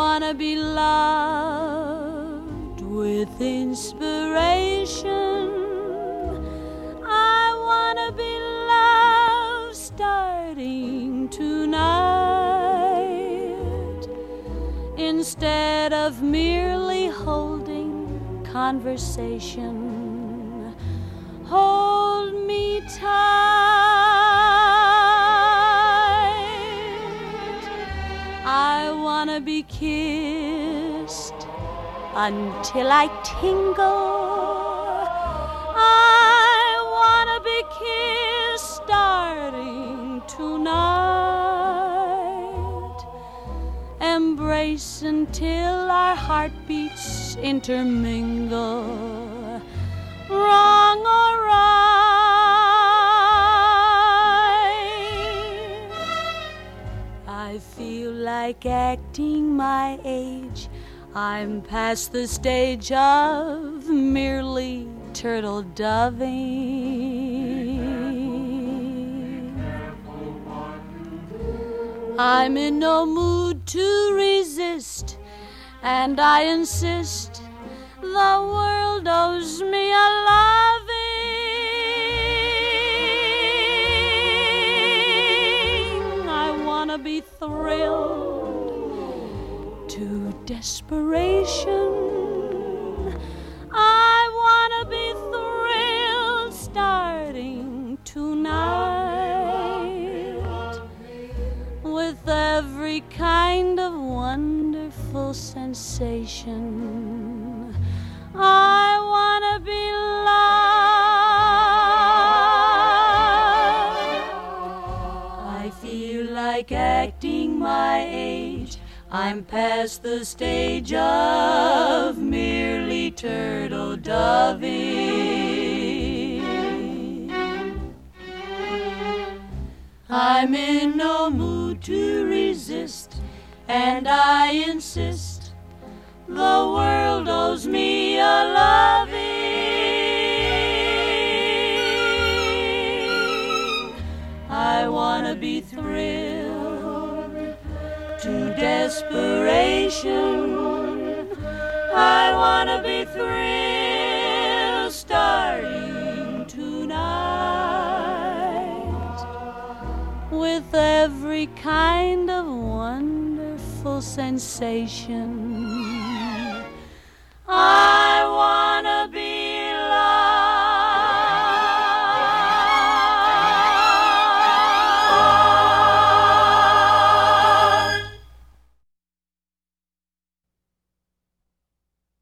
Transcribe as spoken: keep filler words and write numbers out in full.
wanna be loved with inspiration. I wanna be loved starting tonight, instead of merely holding conversation. Hold me tight. I wanna be kissed until I tingle. I wanna be kissed starting tonight. Embrace until our heartbeats intermingle. Wrong or right, I feel like acting my age. I'm past the stage of merely turtle doving. I'm in no mood to resist, and I insist the world owes me a loving. I wanna be thrilled to desperation. I wanna be thrilled starting tonight, with every kind of wonderful sensation. I wanna be loved. I feel like acting my age. I'm past the stage of merely turtle doving. I'm in no mood to resist, and I insist the world owes me a loving. I wanna be thrilled to desperation. I wanna be thrilled starting tonight, with every kind of wonderful sensation. I